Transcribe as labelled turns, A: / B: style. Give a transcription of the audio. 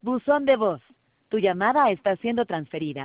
A: Buzón de voz. Tu llamada está siendo transferida.